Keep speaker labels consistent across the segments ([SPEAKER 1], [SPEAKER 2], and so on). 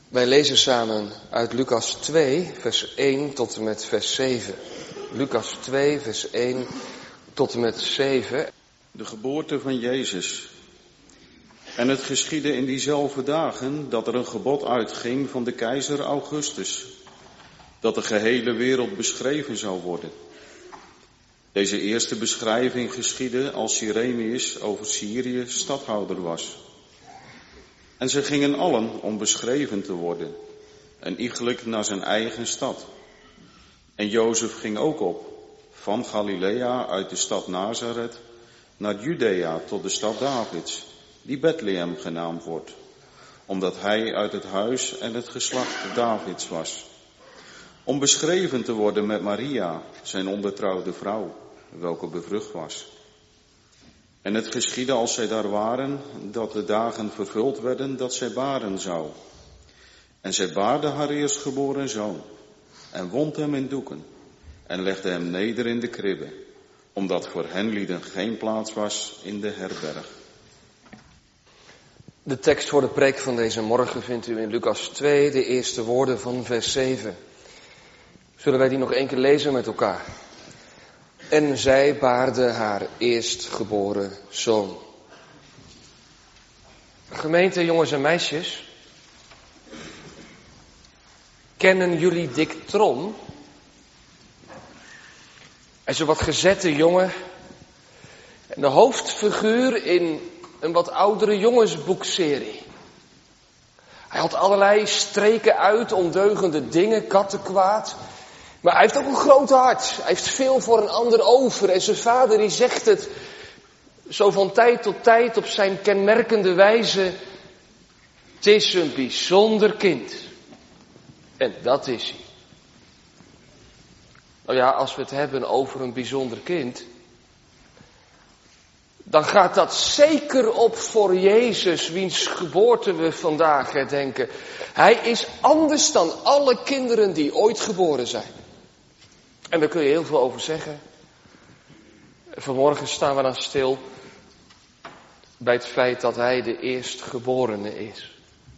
[SPEAKER 1] Wij lezen samen uit Lucas 2, vers 1 tot en met vers 7. Lucas 2, vers 1 tot en met 7.
[SPEAKER 2] De geboorte van Jezus. En het geschiedde in diezelfde dagen dat er een gebod uitging van de keizer Augustus, dat de gehele wereld beschreven zou worden. Deze eerste beschrijving geschiedde als Cyrenius over Syrië stadhouder was. En ze gingen allen om beschreven te worden, en iegelijk naar zijn eigen stad. En Jozef ging ook op, van Galilea uit de stad Nazareth, naar Judea tot de stad Davids, die Bethlehem genaamd wordt, omdat hij uit het huis en het geslacht Davids was. Om beschreven te worden met Maria, zijn onbetrouwde vrouw, welke bevrucht was. En het geschiedde als zij daar waren, dat de dagen vervuld werden dat zij baren zou. En zij baarde haar eerstgeboren zoon, en wond hem in doeken, en legde hem neder in de kribbe, omdat voor henlieden geen plaats was in de herberg.
[SPEAKER 1] De tekst voor de preek van deze morgen vindt u in Lucas 2, de eerste woorden van vers 7. Zullen wij die nog één keer lezen met elkaar? En zij baarde haar eerstgeboren zoon. Gemeente, jongens en meisjes, kennen jullie Dick Trom? Hij is een wat gezette jongen en de hoofdfiguur in een wat oudere jongensboekserie. Hij had allerlei streken uit, ondeugende dingen, kattenkwaad. Maar hij heeft ook een groot hart. Hij heeft veel voor een ander over. En zijn vader die zegt het zo van tijd tot tijd op zijn kenmerkende wijze. Het is een bijzonder kind. En dat is hij. Nou ja, als we het hebben over een bijzonder kind, dan gaat dat zeker op voor Jezus, wiens geboorte we vandaag herdenken. Hij is anders dan alle kinderen die ooit geboren zijn. En daar kun je heel veel over zeggen. Vanmorgen staan we dan stil bij het feit dat hij de eerstgeborene is.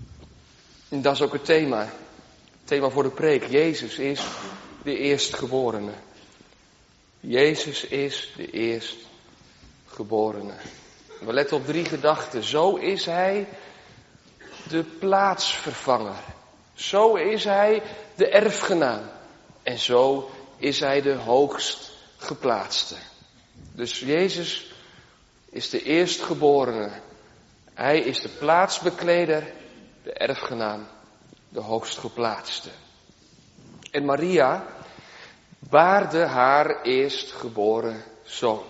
[SPEAKER 1] En dat is ook het thema. Het thema voor de preek. Jezus is de eerstgeborene. Jezus is de eerstgeborene. We letten op 3 gedachten. Zo is hij de plaatsvervanger. Zo is hij de erfgenaam. En zo is hij de hoogst geplaatste. Dus Jezus is de eerstgeborene. Hij is de plaatsbekleder, de erfgenaam, de hoogst geplaatste. En Maria baarde haar eerstgeboren zoon.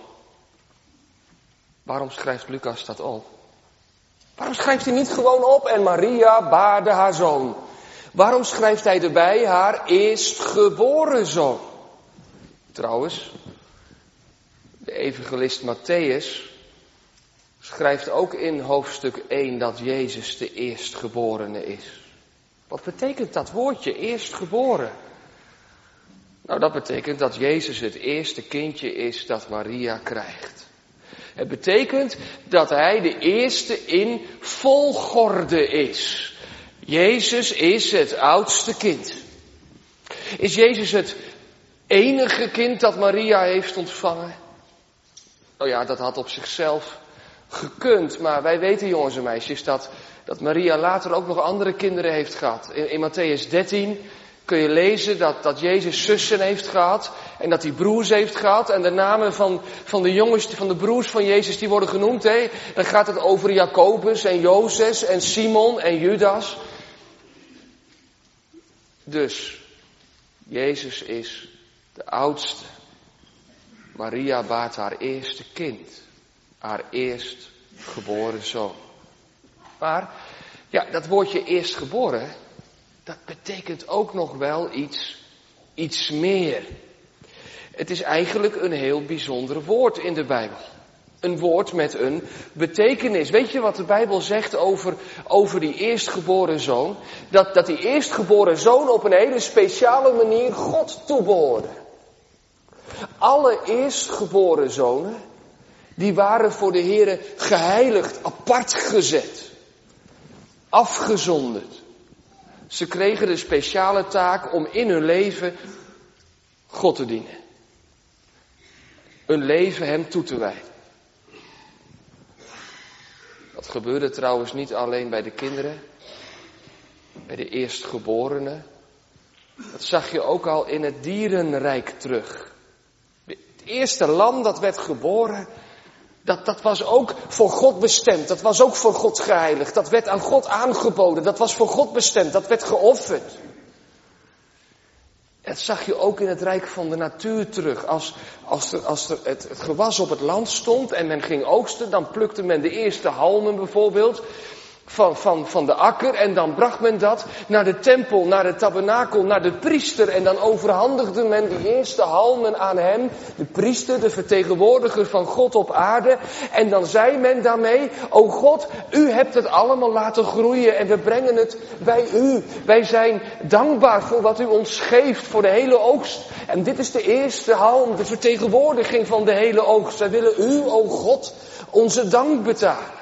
[SPEAKER 1] Waarom schrijft Lucas dat op? Waarom schrijft hij niet gewoon op en Maria baarde haar zoon? Waarom schrijft hij erbij haar eerstgeboren zoon? Trouwens, de evangelist Mattheüs schrijft ook in hoofdstuk 1 dat Jezus de eerstgeborene is. Wat betekent dat woordje, eerstgeboren? Nou, dat betekent dat Jezus het eerste kindje is dat Maria krijgt. Het betekent dat hij de eerste in volgorde is. Jezus is het oudste kind. Is Jezus het enige kind dat Maria heeft ontvangen? Nou ja, dat had op zichzelf gekund. Maar wij weten, jongens en meisjes, dat Maria later ook nog andere kinderen heeft gehad. In Mattheüs 13 kun je lezen dat Jezus zussen heeft gehad. En dat hij broers heeft gehad. En de namen van de jongens, van de broers van Jezus, die worden genoemd. Dan gaat het over Jacobus en Jozef en Simon en Judas. Dus, Jezus is de oudste. Maria baart haar eerste kind. Haar eerstgeboren zoon. Maar, ja, dat woordje eerstgeboren, dat betekent ook nog wel iets meer. Het is eigenlijk een heel bijzonder woord in de Bijbel. Een woord met een betekenis. Weet je wat de Bijbel zegt over die eerstgeboren zoon? Dat die eerstgeboren zoon op een hele speciale manier God toebehoorde. Alle eerstgeboren zonen, die waren voor de Heere geheiligd, apart gezet. Afgezonderd. Ze kregen de speciale taak om in hun leven God te dienen. Hun leven hem toe te wijden. Dat gebeurde trouwens niet alleen bij de kinderen, bij de eerstgeborenen. Dat zag je ook al in het dierenrijk terug. Het eerste lam dat werd geboren, dat was ook voor God bestemd. Dat was ook voor God geheiligd. Dat werd aan God aangeboden. Dat was voor God bestemd. Dat werd geofferd. Dat zag je ook in het rijk van de natuur terug. Als er het gewas op het land stond en men ging oogsten, dan plukte men de eerste halmen bijvoorbeeld van de akker. En dan bracht men dat naar de tempel, naar de tabernakel, naar de priester. En dan overhandigde men die eerste halmen aan hem, de priester, de vertegenwoordiger van God op aarde. En dan zei men daarmee, o God, u hebt het allemaal laten groeien en we brengen het bij u. Wij zijn dankbaar voor wat u ons geeft, voor de hele oogst. En dit is de eerste halm, de vertegenwoordiging van de hele oogst. Wij willen u, o God, onze dank betalen.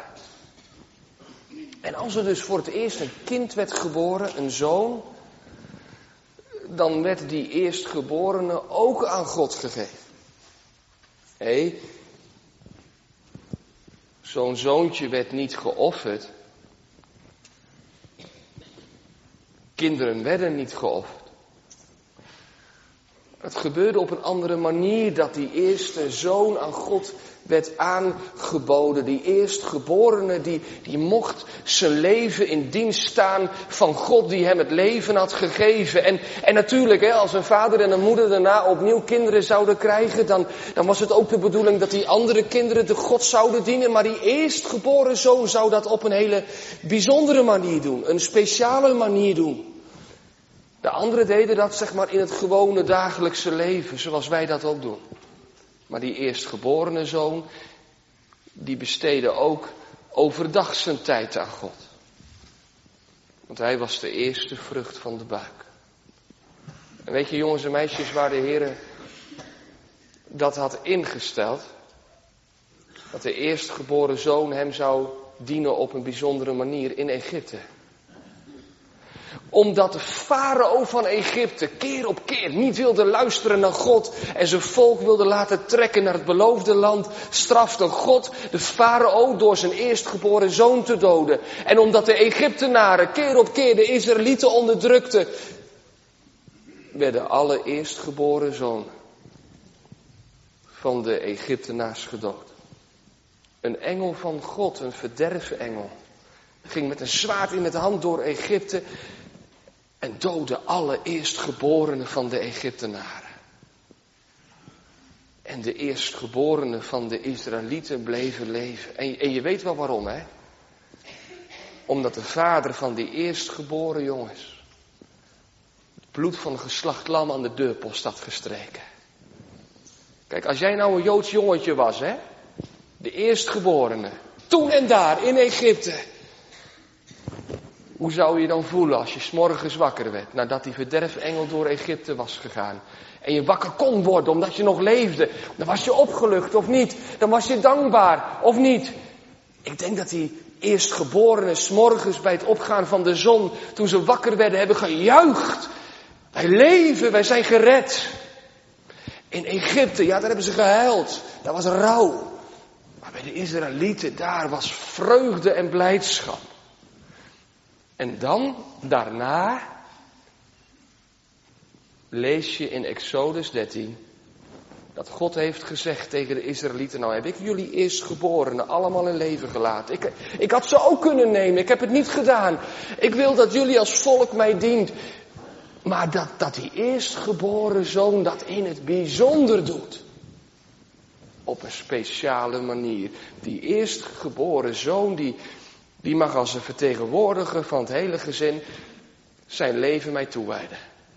[SPEAKER 1] En als er dus voor het eerst een kind werd geboren, een zoon, dan werd die eerstgeborene ook aan God gegeven. Zo'n zoontje werd niet geofferd. Kinderen werden niet geofferd. Het gebeurde op een andere manier dat die eerste zoon aan God werd aangeboden. Die eerstgeborene die mocht zijn leven in dienst staan van God die hem het leven had gegeven. En natuurlijk, als een vader en een moeder daarna opnieuw kinderen zouden krijgen, dan was het ook de bedoeling dat die andere kinderen de God zouden dienen. Maar die eerstgeboren zoon zou dat op een hele bijzondere manier doen. Een speciale manier doen. De anderen deden dat zeg maar in het gewone dagelijkse leven, zoals wij dat ook doen. Maar die eerstgeborene zoon, die besteedde ook overdag zijn tijd aan God. Want hij was de eerste vrucht van de buik. En weet je jongens en meisjes, waar de Heer dat had ingesteld, dat de eerstgeboren zoon hem zou dienen op een bijzondere manier in Egypte. Omdat de farao van Egypte keer op keer niet wilde luisteren naar God en zijn volk wilde laten trekken naar het beloofde land, strafte God de farao door zijn eerstgeboren zoon te doden. En omdat de Egyptenaren keer op keer de Israëlieten onderdrukten, werden alle eerstgeboren zonen van de Egyptenaars gedood. Een engel van God, een verderfengel, ging met een zwaard in de hand door Egypte en doodde alle eerstgeborenen van de Egyptenaren. En de eerstgeborenen van de Israëlieten bleven leven. En je weet wel waarom, hè? Omdat de vader van die eerstgeboren jongens het bloed van een geslacht lam aan de deurpost had gestreken. Kijk, als jij nou een Joods jongetje was, hè? De eerstgeborene. Toen en daar in Egypte. Hoe zou je dan voelen als je 's morgens wakker werd, nadat die verderfengel door Egypte was gegaan? En je wakker kon worden omdat je nog leefde. Dan was je opgelucht of niet? Dan was je dankbaar of niet? Ik denk dat die eerstgeborenen 's morgens bij het opgaan van de zon, toen ze wakker werden, hebben gejuicht. Wij leven, wij zijn gered. In Egypte, ja, daar hebben ze gehuild. Daar was rouw. Maar bij de Israëlieten, daar was vreugde en blijdschap. En dan, daarna, lees je in Exodus 13, dat God heeft gezegd tegen de Israëlieten, nou heb ik jullie eerstgeborenen allemaal in leven gelaten. Ik had ze ook kunnen nemen, ik heb het niet gedaan. Ik wil dat jullie als volk mij dient. Maar dat die eerstgeboren zoon dat in het bijzonder doet. Op een speciale manier. Die eerstgeboren zoon die mag als een vertegenwoordiger van het hele gezin zijn leven mij toewijden.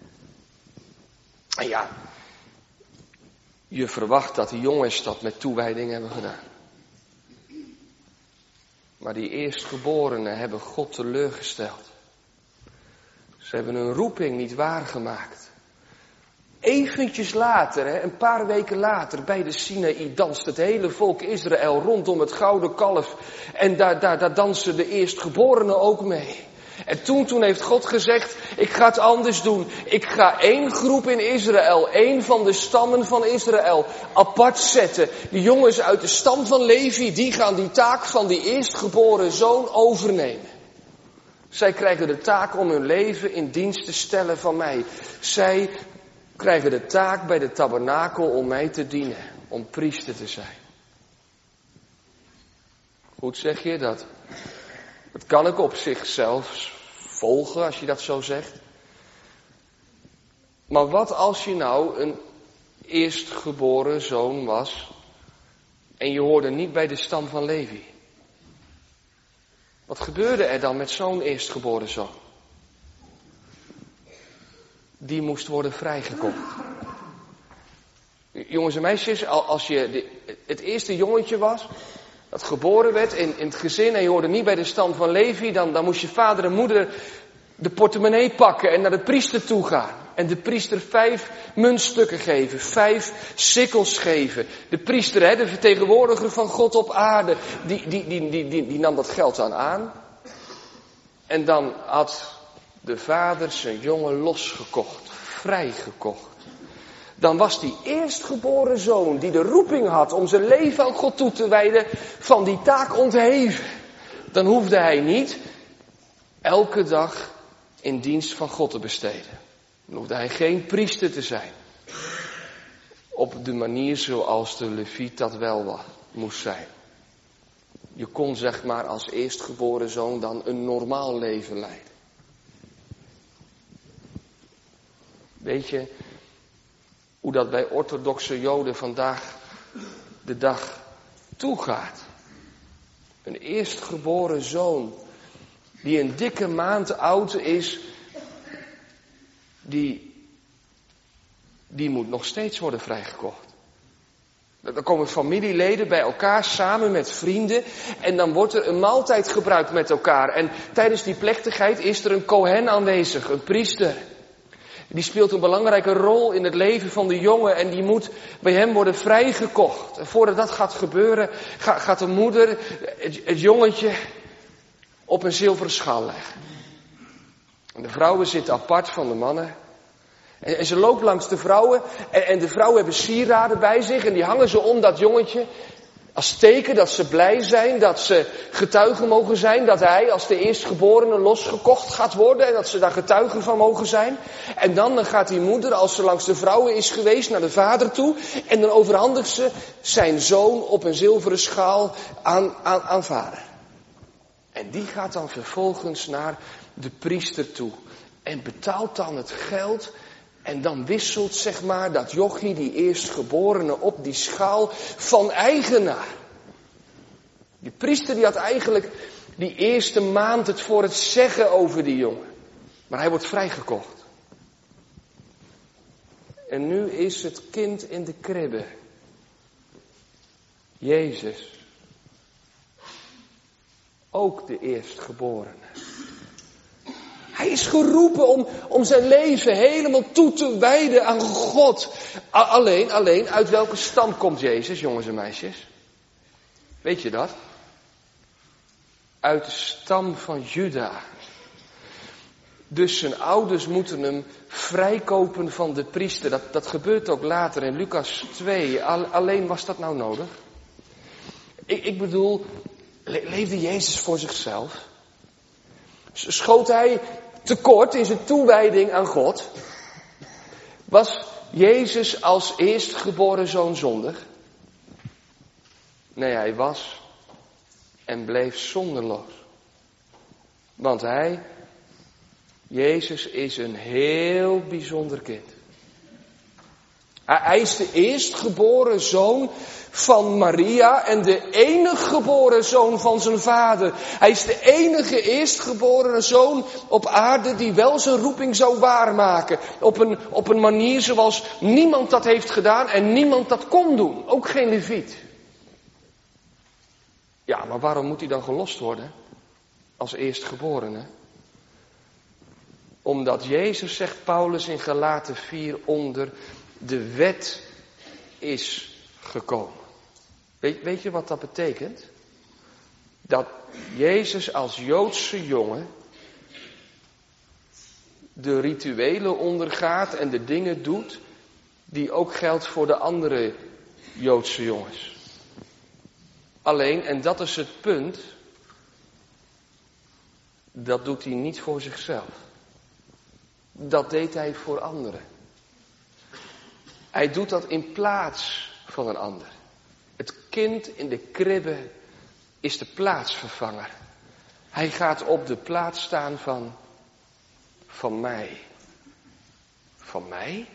[SPEAKER 1] En ja, je verwacht dat die jongens dat met toewijding hebben gedaan. Maar die eerstgeborenen hebben God teleurgesteld. Ze hebben hun roeping niet waargemaakt. Eventjes later, een paar weken later, bij de Sinaï danst het hele volk Israël rondom het gouden kalf. En daar dansen de eerstgeborenen ook mee. En toen heeft God gezegd, ik ga het anders doen. Ik ga 1 groep in Israël, 1 van de stammen van Israël, apart zetten. De jongens uit de stam van Levi, die gaan die taak van die eerstgeboren zoon overnemen. Zij krijgen de taak om hun leven in dienst te stellen van mij. Zij krijgen de taak bij de tabernakel om mij te dienen, om priester te zijn. Goed zeg je dat? Dat kan ik op zichzelf volgen, als je dat zo zegt. Maar wat als je nou een eerstgeboren zoon was en je hoorde niet bij de stam van Levi? Wat gebeurde er dan met zo'n eerstgeboren zoon? Die moest worden vrijgekocht. Jongens en meisjes, als je het eerste jongetje was, dat geboren werd in het gezin en je hoorde niet bij de stam van Levi, dan moest je vader en moeder de portemonnee pakken en naar de priester toe gaan. En de priester 5 muntstukken geven, 5 sikkels geven. De priester, de vertegenwoordiger van God op aarde, die nam dat geld dan aan. En dan had de vader zijn jongen losgekocht, vrijgekocht. Dan was die eerstgeboren zoon die de roeping had om zijn leven aan God toe te wijden, van die taak ontheven. Dan hoefde hij niet elke dag in dienst van God te besteden. Dan hoefde hij geen priester te zijn. Op de manier zoals de leviet dat wel moest zijn. Je kon zeg maar als eerstgeboren zoon dan een normaal leven leiden. Weet je hoe dat bij orthodoxe Joden vandaag de dag toegaat? Een eerstgeboren zoon die een dikke maand oud is, die moet nog steeds worden vrijgekocht. Dan komen familieleden bij elkaar samen met vrienden en dan wordt er een maaltijd gebruikt met elkaar. En tijdens die plechtigheid is er een Kohen aanwezig, een priester. Die speelt een belangrijke rol in het leven van de jongen en die moet bij hem worden vrijgekocht. En voordat dat gaat gebeuren, gaat de moeder het jongetje op een zilveren schaal leggen. En de vrouwen zitten apart van de mannen. En ze loopt langs de vrouwen en de vrouwen hebben sieraden bij zich en die hangen ze om dat jongetje. Als teken dat ze blij zijn, dat ze getuigen mogen zijn, dat hij als de eerstgeborene losgekocht gaat worden en dat ze daar getuigen van mogen zijn. En dan gaat die moeder, als ze langs de vrouwen is geweest, naar de vader toe en dan overhandigt ze zijn zoon op een zilveren schaal aan vader. En die gaat dan vervolgens naar de priester toe en betaalt dan het geld. En dan wisselt zeg maar dat jochie, die eerstgeborene, op die schaal van eigenaar. Die priester die had eigenlijk die eerste maand het voor het zeggen over die jongen. Maar hij wordt vrijgekocht. En nu is het kind in de kribbe. Jezus. Ook de eerstgeborene. Hij is geroepen om zijn leven helemaal toe te wijden aan God. Alleen, uit welke stam komt Jezus, jongens en meisjes? Weet je dat? Uit de stam van Juda. Dus zijn ouders moeten hem vrijkopen van de priester. Dat gebeurt ook later in Lucas 2. Alleen was dat nou nodig? Ik bedoel, leefde Jezus voor zichzelf? Schoot hij tekort in zijn toewijding aan God? Was Jezus als eerstgeboren zoon zondig? Nee, hij was en bleef zonderloos. Want Jezus is een heel bijzonder kind. Hij is de eerstgeboren zoon van Maria en de enige geboren zoon van zijn vader. Hij is de enige eerstgeborene zoon op aarde die wel zijn roeping zou waarmaken. Op een manier zoals niemand dat heeft gedaan en niemand dat kon doen. Ook geen leviet. Ja, maar waarom moet hij dan gelost worden als eerstgeborene? Omdat Jezus, zegt Paulus in Galaten 4, onder de wet is gekomen. Weet je wat dat betekent? Dat Jezus als Joodse jongen de rituelen ondergaat en de dingen doet die ook geldt voor de andere Joodse jongens. Alleen, en dat is het punt, dat doet hij niet voor zichzelf. Dat deed hij voor anderen. Hij doet dat in plaats van een ander. Het kind in de kribbe is de plaatsvervanger. Hij gaat op de plaats staan van mij. Van mij?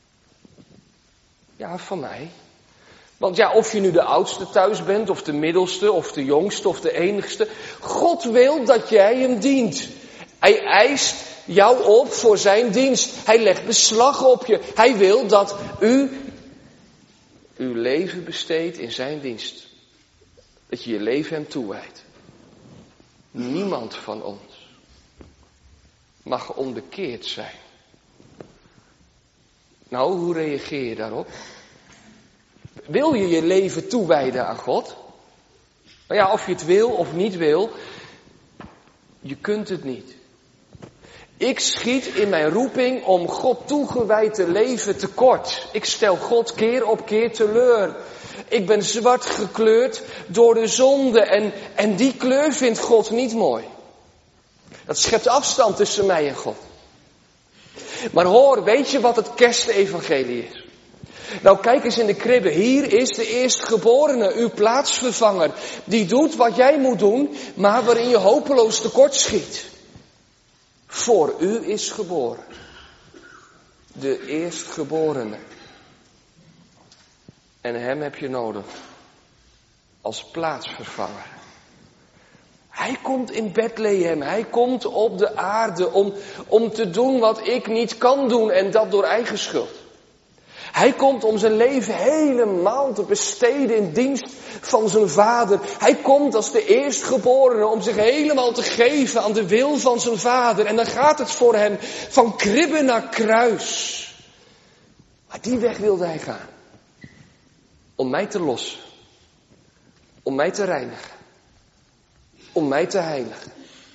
[SPEAKER 1] Ja, van mij. Want ja, of je nu de oudste thuis bent, of de middelste, of de jongste, of de enigste. God wil dat jij hem dient. Hij eist jou op voor zijn dienst. Hij legt beslag op je. Hij wil dat u uw leven besteedt in zijn dienst. Dat je je leven hem toewijdt. Niemand van ons mag onbekeerd zijn. Nou, hoe reageer je daarop? Wil je je leven toewijden aan God? Nou ja, of je het wil of niet wil, je kunt het niet. Ik schiet in mijn roeping om God toegewijd te leven tekort. Ik stel God keer op keer teleur. Ik ben zwart gekleurd door de zonde en die kleur vindt God niet mooi. Dat schept afstand tussen mij en God. Maar hoor, weet je wat het kerstevangelie is? Nou, kijk eens in de kribbe. Hier is de eerstgeborene, uw plaatsvervanger. Die doet wat jij moet doen, maar waarin je hopeloos tekort schiet. Voor u is geboren. De eerstgeborene. En hem heb je nodig. Als plaatsvervanger. Hij komt in Bethlehem. Hij komt op de aarde om te doen wat ik niet kan doen. En dat door eigen schuld. Hij komt om zijn leven helemaal te besteden in dienst van zijn vader. Hij komt als de eerstgeborene om zich helemaal te geven aan de wil van zijn vader. En dan gaat het voor hem van kribbe naar kruis. Maar die weg wilde hij gaan. Om mij te lossen. Om mij te reinigen. Om mij te heiligen.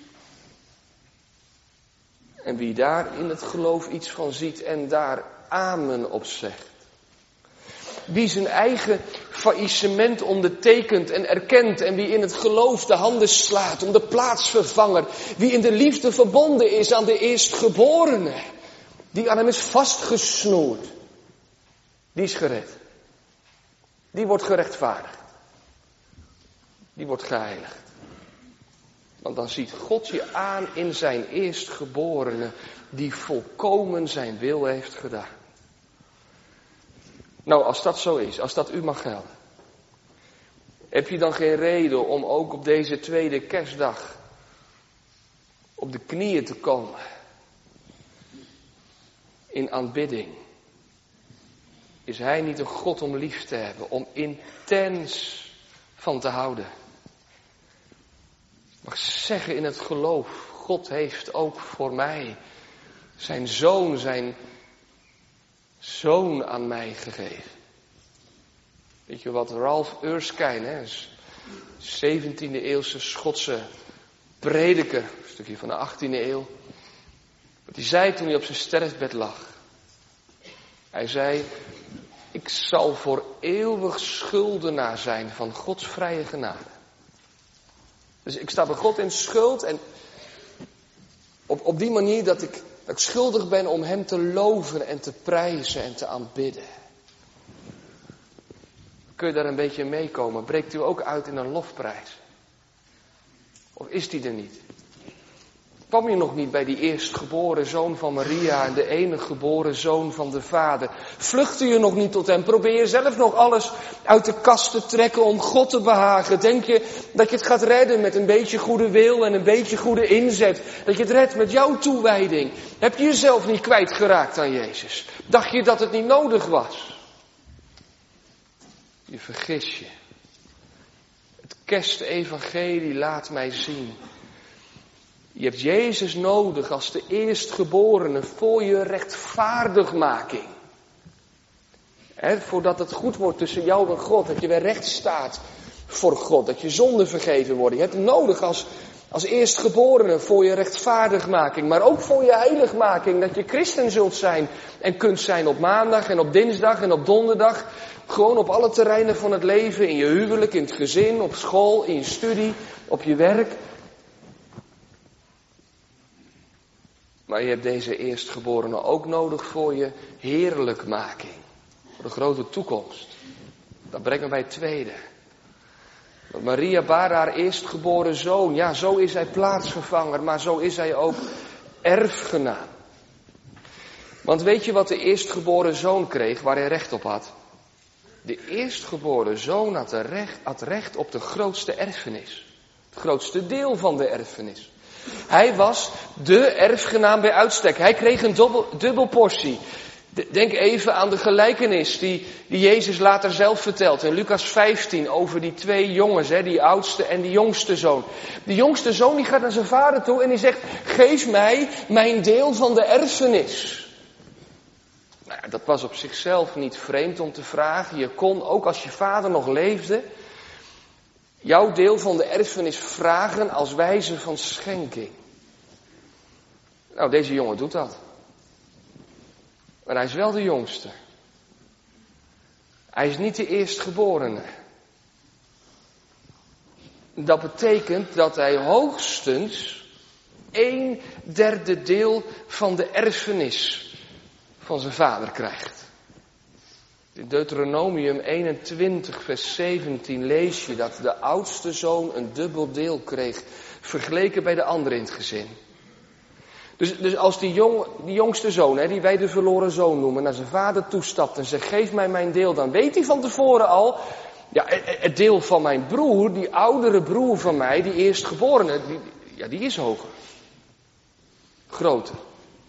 [SPEAKER 1] En wie daar in het geloof iets van ziet en daar amen op zegt. Wie zijn eigen faillissement ondertekent en erkent en wie in het geloof de handen slaat om de plaatsvervanger. Wie in de liefde verbonden is aan de eerstgeborene. Die aan hem is vastgesnoerd. Die is gered. Die wordt gerechtvaardigd. Die wordt geheiligd. Want dan ziet God je aan in zijn eerstgeborene die volkomen zijn wil heeft gedaan. Nou, als dat zo is, als dat u mag gelden, heb je dan geen reden om ook op deze tweede kerstdag op de knieën te komen in aanbidding? Is hij niet een God om lief te hebben, om intens van te houden? Ik mag zeggen in het geloof, God heeft ook voor mij zijn zoon aan mij gegeven. Weet je wat Ralph Erskine, 17e eeuwse Schotse prediker, een stukje van de 18e eeuw. Wat hij zei toen hij op zijn sterfbed lag. Hij zei, ik zal voor eeuwig schuldenaar zijn van Gods vrije genade. Dus ik sta bij God in schuld en op die manier dat ik schuldig ben om hem te loven en te prijzen en te aanbidden. Kun je daar een beetje meekomen? Breekt u ook uit in een lofprijs? Of is die er niet? Kwam je nog niet bij die eerstgeboren zoon van Maria en de enige geboren zoon van de Vader? Vluchtte je nog niet tot hem? Probeer je zelf nog alles uit de kast te trekken om God te behagen? Denk je dat je het gaat redden met een beetje goede wil en een beetje goede inzet? Dat je het redt met jouw toewijding? Heb je jezelf niet kwijtgeraakt aan Jezus? Dacht je dat het niet nodig was? Je vergis je. Het kerstevangelie laat mij zien. Je hebt Jezus nodig als de eerstgeborene voor je rechtvaardigmaking. Voordat het goed wordt tussen jou en God. Dat je weer recht staat voor God. Dat je zonden vergeven worden. Je hebt hem nodig als Als eerstgeborene voor je rechtvaardigmaking, maar ook voor je heiligmaking. Dat je christen zult zijn en kunt zijn op maandag en op dinsdag en op donderdag. Gewoon op alle terreinen van het leven. In je huwelijk, in het gezin, op school, in je studie, op je werk. Maar je hebt deze eerstgeborene ook nodig voor je heerlijkmaking. Voor de grote toekomst. Dat brengt me bij het tweede. Want Maria baarde haar eerstgeboren zoon. Ja, zo is hij plaatsvervanger, maar zo is hij ook erfgenaam. Want weet je wat de eerstgeboren zoon kreeg, waar hij recht op had? De eerstgeboren zoon had recht op de grootste erfenis. Het grootste deel van de erfenis. Hij was de erfgenaam bij uitstek. Hij kreeg een dubbel portie. Denk even aan de gelijkenis die Jezus later zelf vertelt in Lucas 15 over die twee jongens, die oudste en die jongste zoon. Die jongste zoon die gaat naar zijn vader toe en die zegt, geef mij mijn deel van de erfenis. Nou ja, dat was op zichzelf niet vreemd om te vragen. Je kon ook als je vader nog leefde, jouw deel van de erfenis vragen als wijze van schenking. Nou, deze jongen doet dat. Maar hij is wel de jongste. Hij is niet de eerstgeborene. Dat betekent dat hij hoogstens 1/3 deel van de erfenis van zijn vader krijgt. In Deuteronomium 21 vers 17 lees je dat de oudste zoon een dubbel deel kreeg, vergeleken bij de anderen in het gezin. Dus als die jongste zoon, die wij de verloren zoon noemen, naar zijn vader toestapt en zegt, geef mij mijn deel, dan weet hij van tevoren al, ja, het deel van mijn broer, die oudere broer van mij, die eerstgeborene, die is hoger. Groter.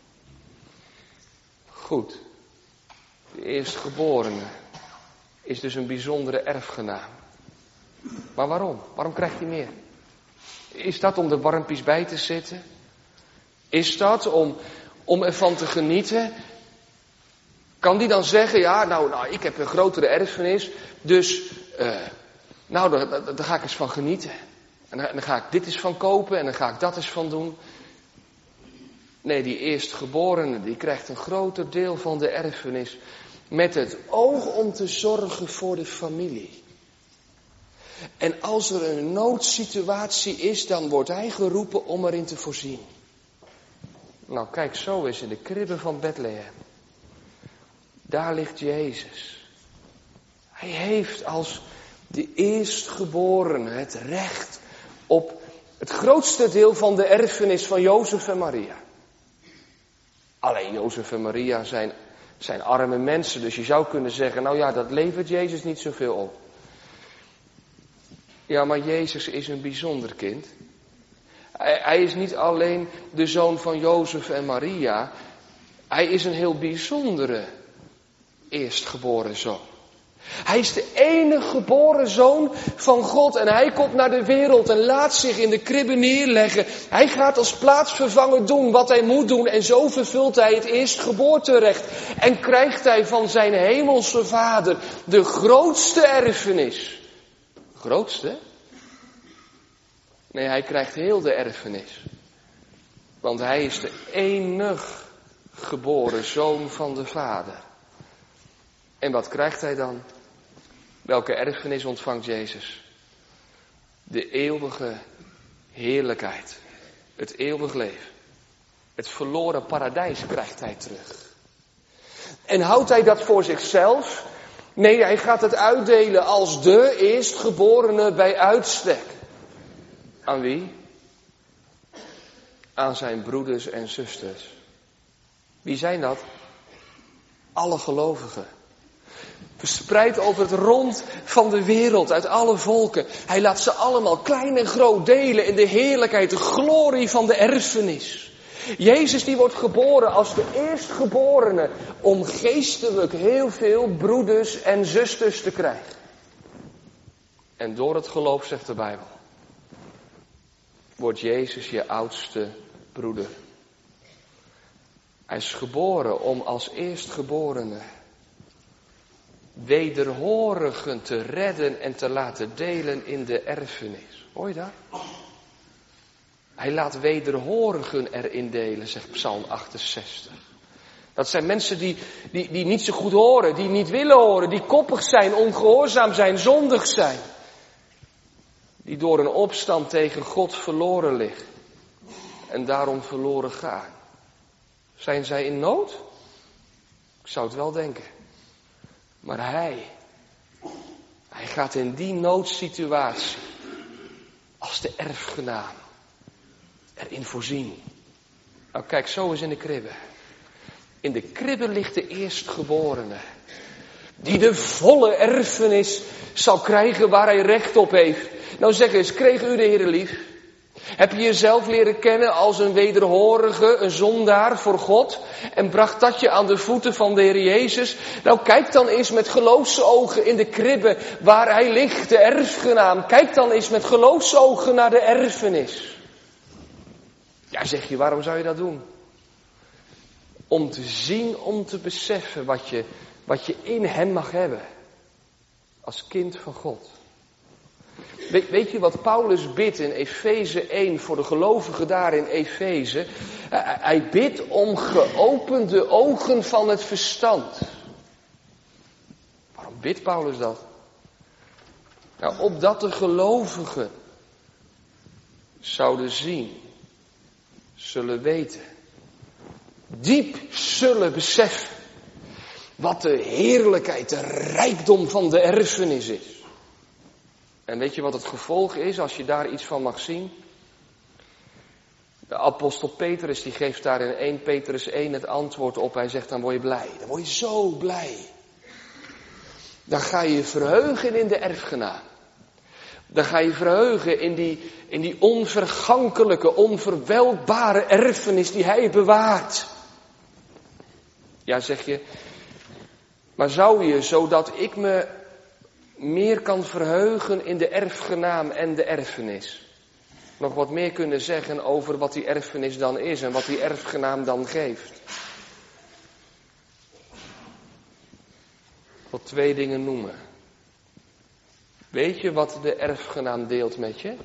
[SPEAKER 1] Goed. De eerstgeborene is dus een bijzondere erfgenaam. Maar waarom? Waarom krijgt hij meer? Is dat om de warmpies bij te zitten? Is dat om ervan te genieten? Kan die dan zeggen, ja, nou, ik heb een grotere erfenis, dus, daar ga ik eens van genieten. En dan ga ik dit eens van kopen en dan ga ik dat eens van doen. Nee, die eerstgeborene, die krijgt een groter deel van de erfenis met het oog om te zorgen voor de familie. En als er een noodsituatie is, dan wordt hij geroepen om erin te voorzien. Nou, kijk, zo is in de kribbe van Bethlehem. Daar ligt Jezus. Hij heeft als de eerstgeborene het recht op het grootste deel van de erfenis van Jozef en Maria. Alleen Jozef en Maria zijn arme mensen, dus je zou kunnen zeggen, nou ja, dat levert Jezus niet zoveel op. Ja, maar Jezus is een bijzonder kind. Hij is niet alleen de zoon van Jozef en Maria. Hij is een heel bijzondere eerstgeboren zoon. Hij is de enige geboren zoon van God en hij komt naar de wereld en laat zich in de kribbe neerleggen. Hij gaat als plaatsvervanger doen wat hij moet doen en zo vervult hij het eerstgeboorterecht. En krijgt hij van zijn hemelse vader de grootste erfenis. Grootste? Nee, hij krijgt heel de erfenis. Want hij is de enig geboren zoon van de Vader. En wat krijgt hij dan? Welke erfenis ontvangt Jezus? De eeuwige heerlijkheid. Het eeuwig leven. Het verloren paradijs krijgt hij terug. En houdt hij dat voor zichzelf? Nee, hij gaat het uitdelen als de eerstgeborene bij uitstek. Aan wie? Aan zijn broeders en zusters. Wie zijn dat? Alle gelovigen. Verspreid over het rond van de wereld, uit alle volken. Hij laat ze allemaal klein en groot delen in de heerlijkheid, de glorie van de erfenis. Jezus die wordt geboren als de eerstgeborene om geestelijk heel veel broeders en zusters te krijgen. En door het geloof, zegt de Bijbel, wordt Jezus je oudste broeder. Hij is geboren om als eerstgeborene wederhorigen te redden en te laten delen in de erfenis. Hoor je dat? Hij laat wederhorigen erin delen, zegt Psalm 68. Dat zijn mensen die niet zo goed horen, die niet willen horen, die koppig zijn, ongehoorzaam zijn, zondig zijn. Die door een opstand tegen God verloren liggen en daarom verloren gaan. Zijn zij in nood? Ik zou het wel denken. Maar hij gaat in die noodsituatie als de erfgenaam erin voorzien. Nou kijk, zo is in de kribbe. In de kribbe ligt de eerstgeborene, die de volle erfenis zal krijgen waar hij recht op heeft. Nou zeg eens, kreeg u de Heere lief? Heb je jezelf leren kennen als een wederhorige, een zondaar voor God? En bracht dat je aan de voeten van de Heer Jezus? Nou kijk dan eens met geloofsogen in de kribbe waar hij ligt, de erfgenaam. Kijk dan eens met geloofsogen naar de erfenis. Ja, zeg je, waarom zou je dat doen? Om te zien, om te beseffen wat je in hem mag hebben. Als kind van God. Weet je wat Paulus bidt in Efeze 1 voor de gelovigen daar in Efeze? Hij bidt om geopende ogen van het verstand. Waarom bidt Paulus dat? Nou, opdat de gelovigen zouden zien, zullen weten, diep zullen beseffen wat de heerlijkheid, de rijkdom van de erfenis is. En weet je wat het gevolg is als je daar iets van mag zien? De apostel Petrus die geeft daar in 1 Petrus 1 het antwoord op. Hij zegt, dan word je blij. Dan word je zo blij. Dan ga je je verheugen in de erfgenaam. Dan ga je verheugen in die onvergankelijke, onverwelkbare erfenis die hij bewaart. Ja, zeg je, maar zou je, zodat ik me meer kan verheugen in de erfgenaam en de erfenis, nog wat meer kunnen zeggen over wat die erfenis dan is en wat die erfgenaam dan geeft? Ik wil 2 dingen noemen. Weet je wat de erfgenaam deelt met je?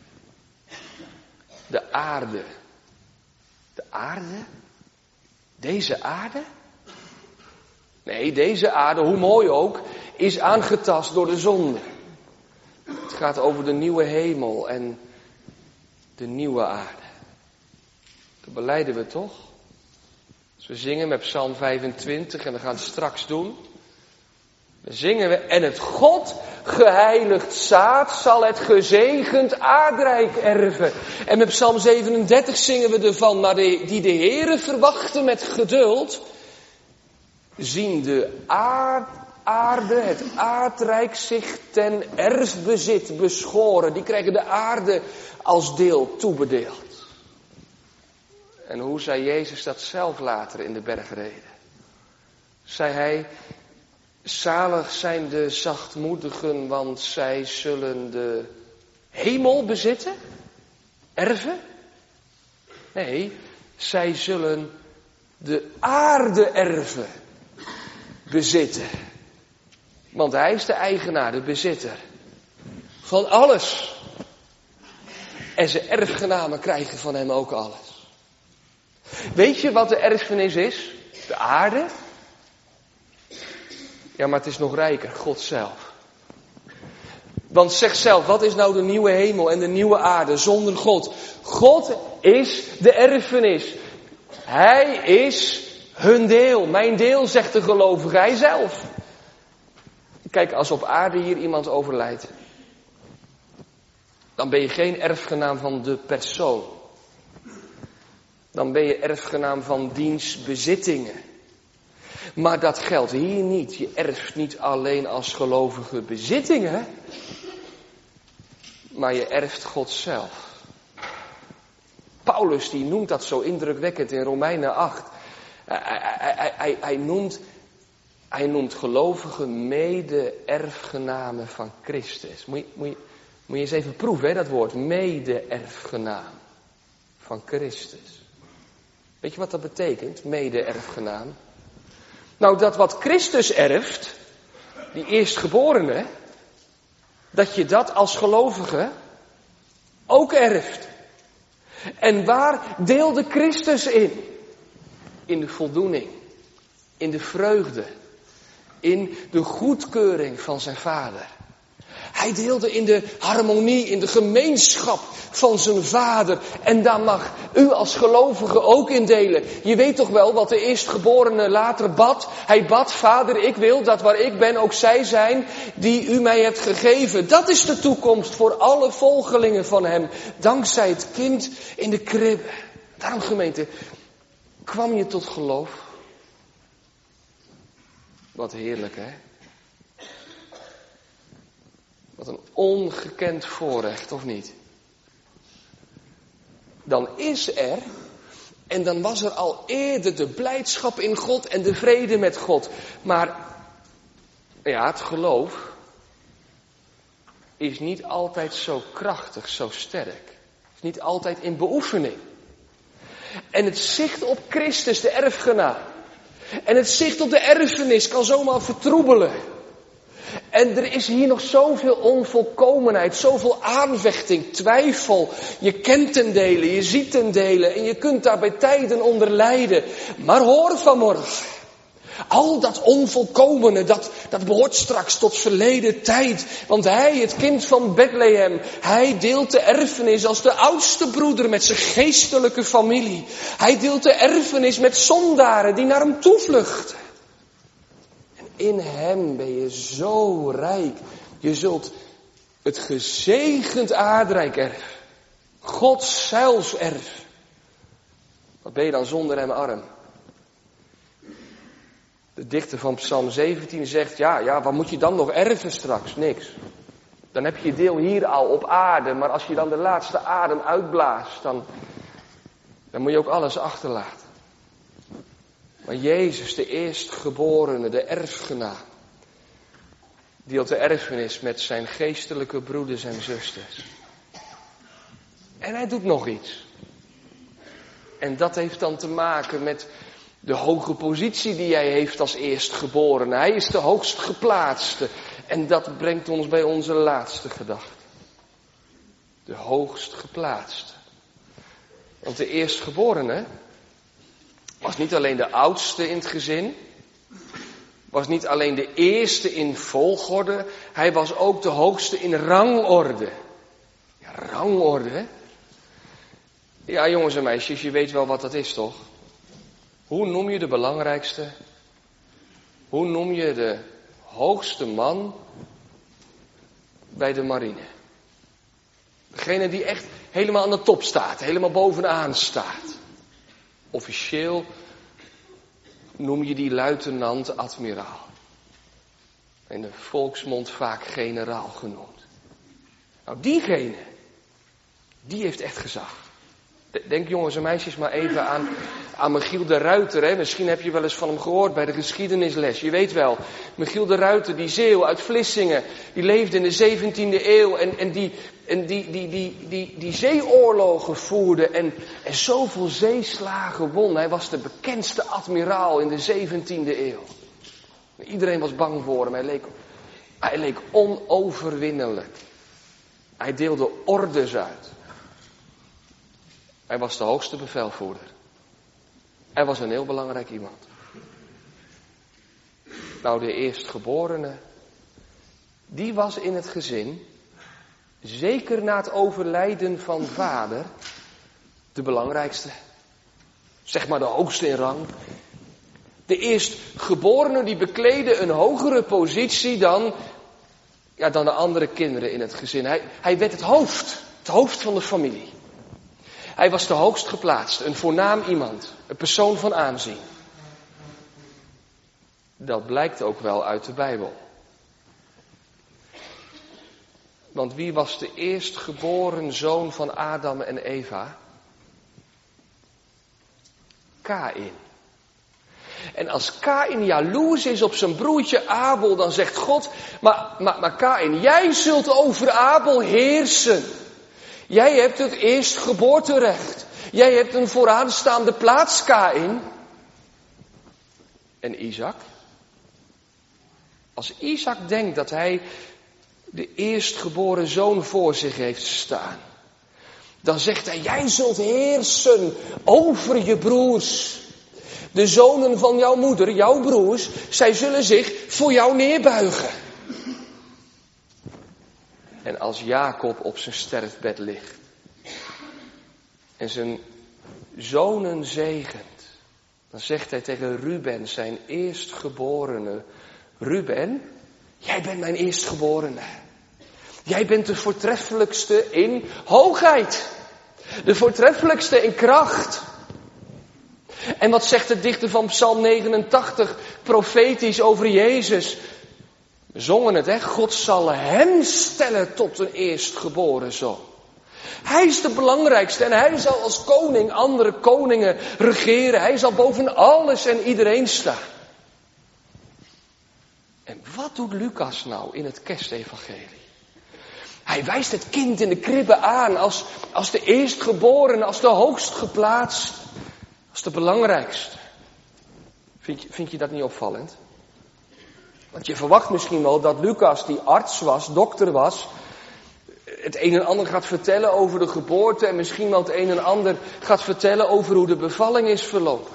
[SPEAKER 1] De aarde. De aarde? Deze aarde? Nee, deze aarde, hoe mooi ook, is aangetast door de zonde. Het gaat over de nieuwe hemel en de nieuwe aarde. Dat belijden we toch? Als we zingen met Psalm 25 en we gaan het straks doen. Dan zingen we, en het God geheiligd zaad zal het gezegend aardrijk erven. En met Psalm 37 zingen we ervan, maar die de Heere verwachten met geduld, zien de aarde, het aardrijk zich ten erfbezit beschoren. Die krijgen de aarde als deel toebedeeld. En hoe zei Jezus dat zelf later in de bergreden? Zei hij, zalig zijn de zachtmoedigen, want zij zullen de hemel bezitten? Erven? Nee, zij zullen de aarde erven. Bezitten. Want hij is de eigenaar, de bezitter. Van alles. En zijn erfgenamen krijgen van hem ook alles. Weet je wat de erfenis is? De aarde? Ja, maar het is nog rijker. God zelf. Want zeg zelf, wat is nou de nieuwe hemel en de nieuwe aarde zonder God? God is de erfenis. Hij is hun deel, mijn deel, zegt de gelovige, hij zelf. Kijk, als op aarde hier iemand overlijdt, dan ben je geen erfgenaam van de persoon. Dan ben je erfgenaam van diens bezittingen. Maar dat geldt hier niet. Je erft niet alleen als gelovige bezittingen, maar je erft God zelf. Paulus die noemt dat zo indrukwekkend in Romeinen 8. Hij noemt gelovigen mede-erfgenamen van Christus. Moet je eens even proeven, hè, dat woord. Mede-erfgenaam van Christus. Weet je wat dat betekent, mede-erfgenaam? Nou, dat wat Christus erft, die eerstgeborene, dat je dat als gelovige ook erft. En waar deelde Christus in? In de voldoening, in de vreugde, in de goedkeuring van zijn Vader. Hij deelde in de harmonie, in de gemeenschap van zijn Vader. En daar mag u als gelovige ook in delen. Je weet toch wel wat de eerstgeborene later bad? Hij bad, Vader, ik wil dat waar ik ben ook zij zijn die u mij hebt gegeven. Dat is de toekomst voor alle volgelingen van hem. Dankzij het kind in de kribbe. Daarom, gemeente, kwam je tot geloof. Wat heerlijk, hè? Wat een ongekend voorrecht, of niet? Dan is er, en dan was er al eerder de blijdschap in God en de vrede met God. Maar, ja, het geloof is niet altijd zo krachtig, zo sterk. Is niet altijd in beoefening. En het zicht op Christus, de erfgenaam. En het zicht op de erfenis kan zomaar vertroebelen. En er is hier nog zoveel onvolkomenheid, zoveel aanvechting, twijfel. Je kent ten dele, je ziet ten dele en je kunt daar bij tijden onder lijden. Maar hoor vanmorgen, al dat onvolkomene, dat behoort straks tot verleden tijd. Want hij, het kind van Bethlehem, hij deelt de erfenis als de oudste broeder met zijn geestelijke familie. Hij deelt de erfenis met zondaren die naar hem toevluchten. In hem ben je zo rijk. Je zult het gezegend aardrijk erf. Gods zeilserf. Wat ben je dan zonder hem arm? De dichter van Psalm 17 zegt, ja, wat moet je dan nog erven straks? Niks. Dan heb je deel hier al op aarde. Maar als je dan de laatste adem uitblaast, dan moet je ook alles achterlaten. Maar Jezus, de eerstgeborene, de erfgenaam, deelt de erfenis met zijn geestelijke broeders en zusters. En hij doet nog iets. En dat heeft dan te maken met de hoge positie die hij heeft als eerstgeborene. Hij is de hoogst geplaatste. En dat brengt ons bij onze laatste gedachte. De hoogst geplaatste. Want de eerstgeborene was niet alleen de oudste in het gezin. Was niet alleen de eerste in volgorde. Hij was ook de hoogste in rangorde. Ja, rangorde. Ja, jongens en meisjes, je weet wel wat dat is, toch? Hoe noem je de belangrijkste? Hoe noem je de hoogste man bij de marine? Degene die echt helemaal aan de top staat, helemaal bovenaan staat. Officieel noem je die luitenant-admiraal. In de volksmond vaak generaal genoemd. Nou, diegene, die heeft echt gezag. Denk jongens en meisjes maar even aan Michiel de Ruiter. Hè? Misschien heb je wel eens van hem gehoord bij de geschiedenisles. Je weet wel, Michiel de Ruiter, die Zeeuw uit Vlissingen, die leefde in de 17e eeuw en die zeeoorlogen voerde en zoveel zeeslagen won. Hij was de bekendste admiraal in de 17e eeuw. Iedereen was bang voor hem. Hij leek onoverwinnelijk. Hij deelde ordes uit. Hij was de hoogste bevelvoerder. Hij was een heel belangrijk iemand. Nou, de eerstgeborene, die was in het gezin, zeker na het overlijden van vader, de belangrijkste. Zeg maar de hoogste in rang. De eerstgeborene die bekleedde een hogere positie dan de andere kinderen in het gezin. Hij werd het hoofd van de familie. Hij was de hoogst geplaatste, een voornaam iemand, een persoon van aanzien. Dat blijkt ook wel uit de Bijbel. Want wie was de eerstgeboren zoon van Adam en Eva? Kaïn. En als Kaïn jaloers is op zijn broertje Abel, dan zegt God, maar Kaïn, jij zult over Abel heersen. Jij hebt het eerstgeboorterecht. Jij hebt een vooraanstaande plaats, Kaïn. En Isaac? Als Isaac denkt dat hij de eerstgeboren zoon voor zich heeft staan, Dan zegt hij, jij zult heersen over je broers. De zonen van jouw moeder, jouw broers, zij zullen zich voor jou neerbuigen. En als Jacob op zijn sterfbed ligt en zijn zonen zegent, dan zegt hij tegen Ruben, zijn eerstgeborene, Ruben, jij bent mijn eerstgeborene. Jij bent de voortreffelijkste in hoogheid. De voortreffelijkste in kracht. En wat zegt de dichter van Psalm 89 profetisch over Jezus? We zongen het, hè? God zal hem stellen tot een eerstgeboren zoon. Hij is de belangrijkste en hij zal als koning andere koningen regeren. Hij zal boven alles en iedereen staan. En wat doet Lucas nou in het kerstevangelie? Hij wijst het kind in de kribbe aan als de eerstgeborene, als de hoogst geplaatst, als de belangrijkste. Vind je dat niet opvallend? Want je verwacht misschien wel dat Lucas, die arts was, dokter was, het een en ander gaat vertellen over de geboorte en misschien wel het een en ander gaat vertellen over hoe de bevalling is verlopen.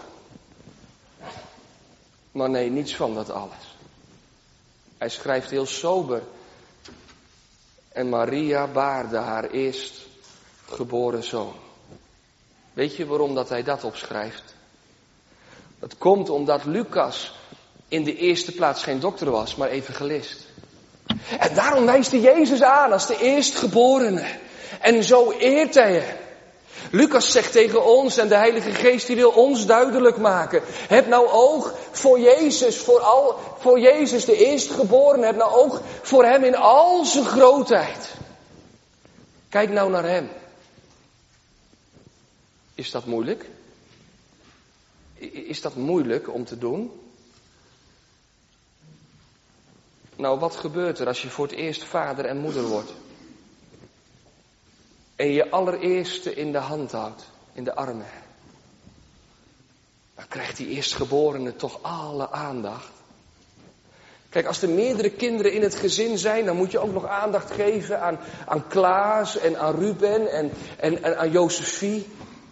[SPEAKER 1] Maar nee, niets van dat alles. Hij schrijft heel sober. En Maria baarde haar eerstgeboren zoon. Weet je waarom dat hij dat opschrijft? Het komt omdat Lucas in de eerste plaats geen dokter was, maar evangelist. En daarom wijst hij Jezus aan als de eerstgeborene. En zo eert hij hem. Lucas zegt tegen ons, en de Heilige Geest die wil ons duidelijk maken. Heb nou oog voor Jezus, voor Jezus de eerstgeborene. Heb nou oog voor hem in al zijn grootheid. Kijk nou naar hem. Is dat moeilijk? Is dat moeilijk om te doen? Nou, wat gebeurt er als je voor het eerst vader en moeder wordt? En je allereerste in de hand houdt, in de armen. Dan krijgt die eerstgeborene toch alle aandacht. Kijk, als er meerdere kinderen in het gezin zijn, dan moet je ook nog aandacht geven aan Klaas en aan Ruben en aan Josephie.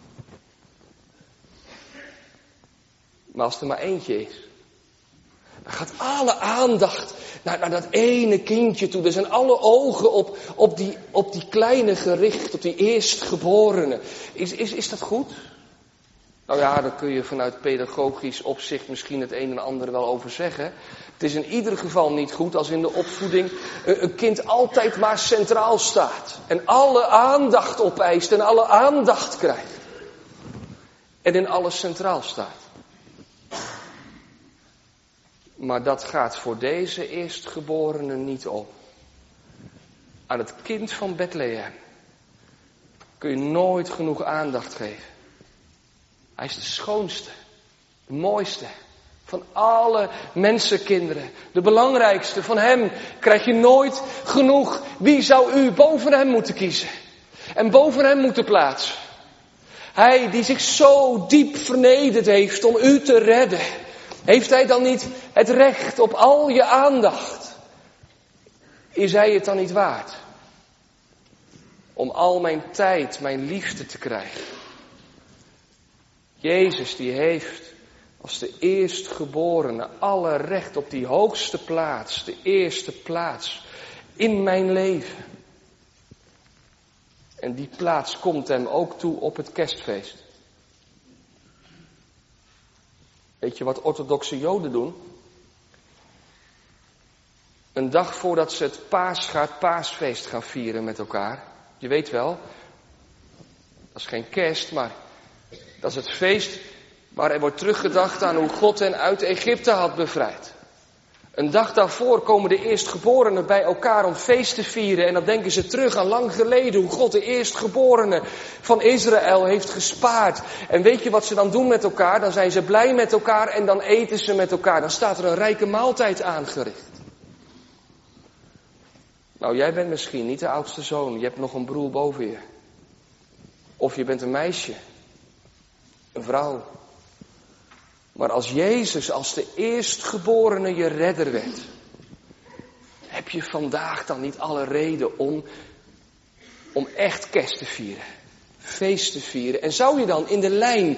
[SPEAKER 1] Maar als er maar eentje is, dan gaat alle aandacht naar dat ene kindje toe. Er zijn alle ogen op die kleine gericht, op die eerstgeborene. Is dat goed? Nou ja, daar kun je vanuit pedagogisch opzicht misschien het een en ander wel over zeggen. Het is in ieder geval niet goed als in de opvoeding een kind altijd maar centraal staat. En alle aandacht opeist en alle aandacht krijgt. En in alles centraal staat. Maar dat gaat voor deze eerstgeborene niet op. Aan het kind van Bethlehem kun je nooit genoeg aandacht geven. Hij is de schoonste, de mooiste van alle mensenkinderen. De belangrijkste. Van hem krijg je nooit genoeg. Wie zou u boven hem moeten kiezen? En boven hem moeten plaatsen? Hij die zich zo diep vernederd heeft om u te redden. Heeft hij dan niet het recht op al je aandacht? Is hij het dan niet waard? Om al mijn tijd, mijn liefde te krijgen. Jezus die heeft als de eerstgeborene alle recht op die hoogste plaats. De eerste plaats in mijn leven. En die plaats komt hem ook toe op het kerstfeest. Weet je wat orthodoxe Joden doen? Een dag voordat ze het paasfeest gaan vieren met elkaar. Je weet wel, dat is geen kerst, maar dat is het feest waar er wordt teruggedacht aan hoe God hen uit Egypte had bevrijd. Een dag daarvoor komen de eerstgeborenen bij elkaar om feest te vieren. En dan denken ze terug aan lang geleden hoe God de eerstgeborene van Israël heeft gespaard. En weet je wat ze dan doen met elkaar? Dan zijn ze blij met elkaar en dan eten ze met elkaar. Dan staat er een rijke maaltijd aangericht. Nou, jij bent misschien niet de oudste zoon. Je hebt nog een broer boven je. Of je bent een meisje. Een vrouw. Maar als Jezus als de eerstgeborene je redder werd, heb je vandaag dan niet alle reden om echt kerst te vieren? feest te vieren. En zou je dan in de lijn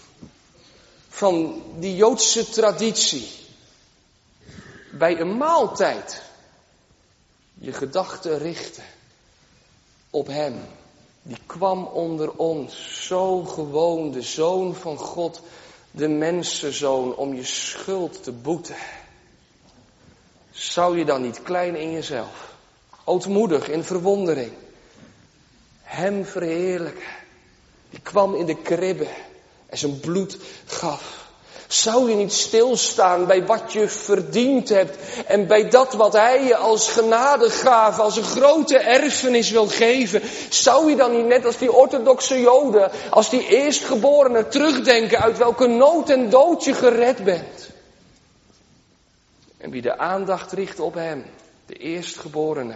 [SPEAKER 1] van die Joodse traditie bij een maaltijd je gedachten richten op hem. Die kwam onder ons, zo gewoon, de Zoon van God, de mensenzoon, om je schuld te boeten. Zou je dan niet klein in jezelf, ootmoedig in verwondering, hem verheerlijken? Die kwam in de kribbe en zijn bloed gaf. Zou je niet stilstaan bij wat je verdiend hebt en bij dat wat hij je als genadegave, als een grote erfenis wil geven? Zou je dan niet net als die orthodoxe Joden, als die eerstgeborenen terugdenken uit welke nood en dood je gered bent? En wie de aandacht richt op hem, de eerstgeborene,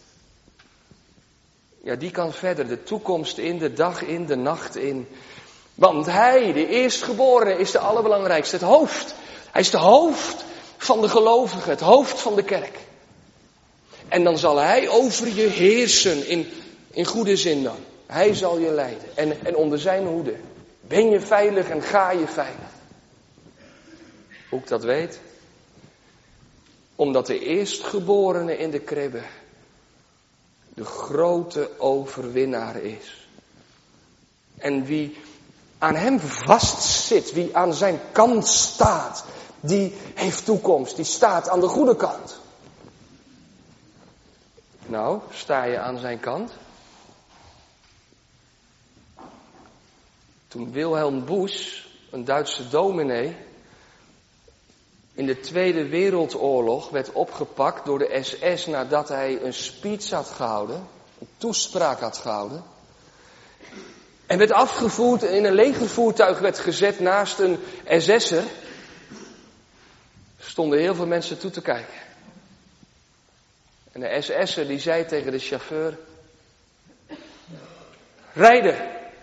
[SPEAKER 1] ja, die kan verder de toekomst in, de dag in, de nacht in. Want hij, de eerstgeborene, is de allerbelangrijkste, het hoofd. Hij is de hoofd van de gelovigen, het hoofd van de kerk. En dan zal hij over je heersen, in goede zin dan. Hij zal je leiden en onder zijn hoede. Ben je veilig en ga je veilig. Hoe ik dat weet? Omdat de eerstgeborene in de kribbe de grote overwinnaar is. En wie aan hem vastzit, wie aan zijn kant staat, die heeft toekomst, die staat aan de goede kant. Nou, sta je aan zijn kant? Toen Wilhelm Busch, een Duitse dominee, in de Tweede Wereldoorlog werd opgepakt door de SS nadat hij een speech had gehouden, een toespraak had gehouden. En werd afgevoerd en in een legervoertuig werd gezet naast een SS'er. Stonden heel veel mensen toe te kijken. En de SS'er die zei tegen de chauffeur: rijden!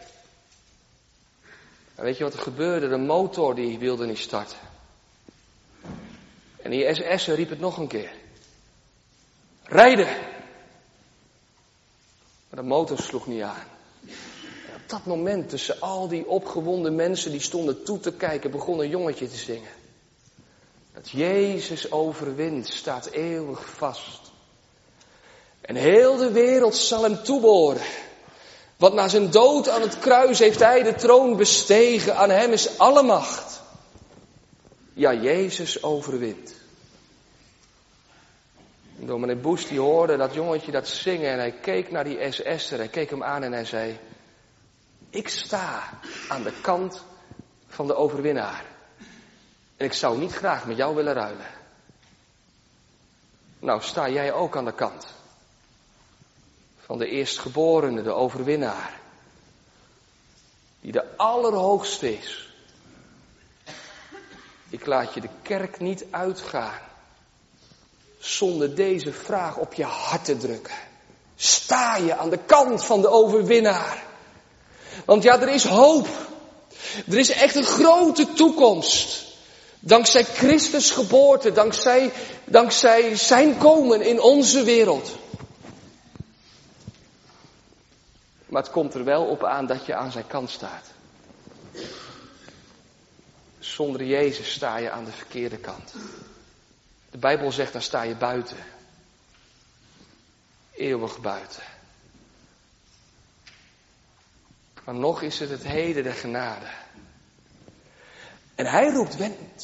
[SPEAKER 1] En weet je wat er gebeurde? De motor die wilde niet starten. En die SS'er riep het nog een keer: rijden! Maar de motor sloeg niet aan. En op dat moment, tussen al die opgewonden mensen die stonden toe te kijken, begon een jongetje te zingen. Dat Jezus overwint staat eeuwig vast. En heel de wereld zal hem toebehoren. Want na zijn dood aan het kruis heeft hij de troon bestegen. Aan hem is alle macht. Ja, Jezus overwint. En dominee Busch die hoorde dat jongetje dat zingen en hij keek naar die SS'er. Hij keek hem aan en hij zei: ik sta aan de kant van de overwinnaar. En ik zou niet graag met jou willen ruilen. Nou, sta jij ook aan de kant van de eerstgeborene, de overwinnaar. Die de allerhoogste is. Ik laat je de kerk niet uitgaan zonder deze vraag op je hart te drukken. Sta je aan de kant van de overwinnaar? Want ja, er is hoop. Er is echt een grote toekomst. Dankzij Christus geboorte, dankzij zijn komen in onze wereld. Maar het komt er wel op aan dat je aan zijn kant staat. Zonder Jezus sta je aan de verkeerde kant. De Bijbel zegt, dan sta je buiten. Eeuwig buiten. Maar nog is het heden der genade. En hij roept,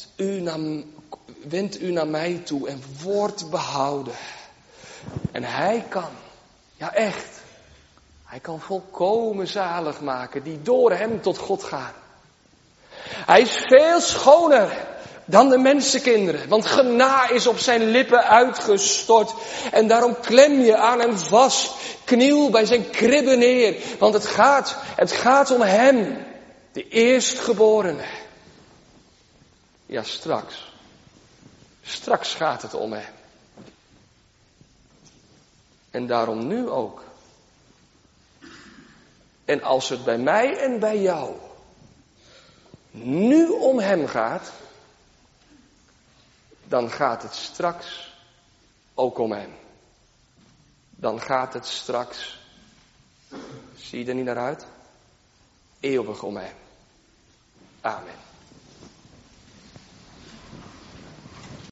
[SPEAKER 1] wend u naar mij toe en word behouden. En hij kan, ja echt, hij kan volkomen zalig maken die door hem tot God gaan. Hij is veel schoner dan de mensenkinderen, want gena is op zijn lippen uitgestort. En daarom klem je aan hem vast, kniel bij zijn kribbe neer, want het gaat om hem, de eerstgeborene. Ja, straks gaat het om hem. En daarom nu ook. En als het bij mij en bij jou nu om hem gaat, dan gaat het straks ook om hem. Dan gaat het straks, zie je er niet naar uit? eeuwig om hem. Amen.